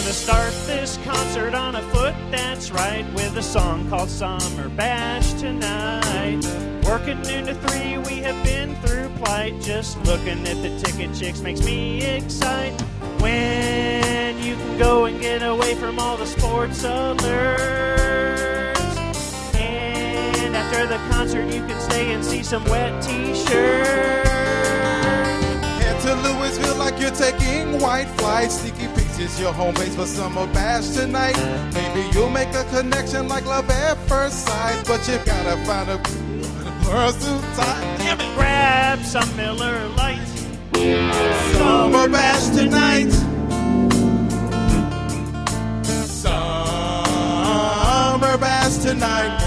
gonna start this concert on a foot, that's right, with a song called Summer Bash tonight. Working noon to 3, we have been through plight. Just looking at the ticket chicks makes me excite. When you can go and get away from all the sports alerts, and after the concert you can stay and see some wet t-shirts. Head to Louisville like you're taking white flight. Sneaky Pete's is your home base for Summer Bash tonight. Maybe you'll make a connection like love at first sight, but you gotta find a person tight. Damn it. Grab some Miller Lite. Summer Bash tonight. Summer Bash tonight.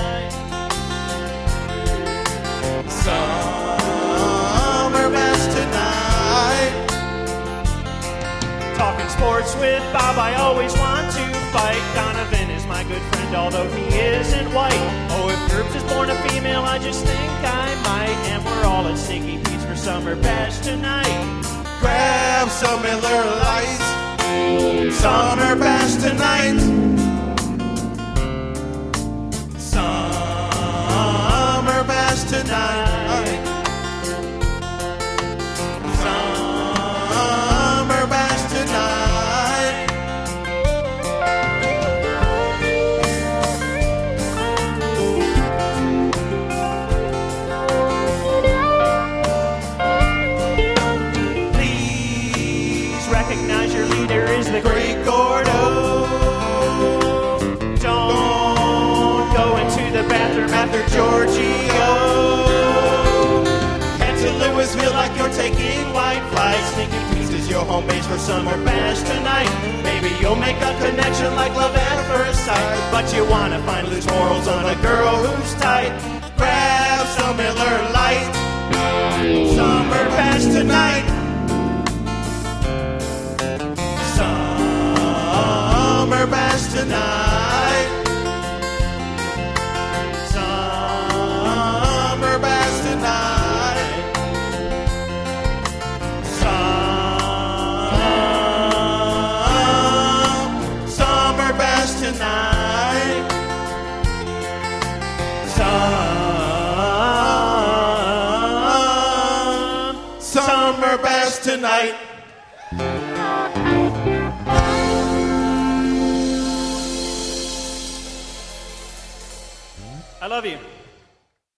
Summer Bash tonight. Talking sports with Bob, I always want to fight. Donovan is my good friend, although he isn't white. Oh, if Herbs is born a female, I just think I might. And we're all at Sneaky Pete's for Summer Bash tonight. Grab some Miller Lite. Summer Bash tonight. Summer Bash tonight. Summer Bash tonight. Please recognize your leader is the great Gordo. Don't go into the bathroom after Giorgio. Head to Louisville like you're taking white flights. Sneaky Pete's is your home base for Summer Bash tonight. Maybe you'll make a connection like love at first sight, but you wanna find loose morals on a girl who's tight. Grab some Miller Lite. Summer Bash tonight. Summer Bash tonight. Summer Bash tonight. Summer Bash tonight. Summer Bash tonight. I love you.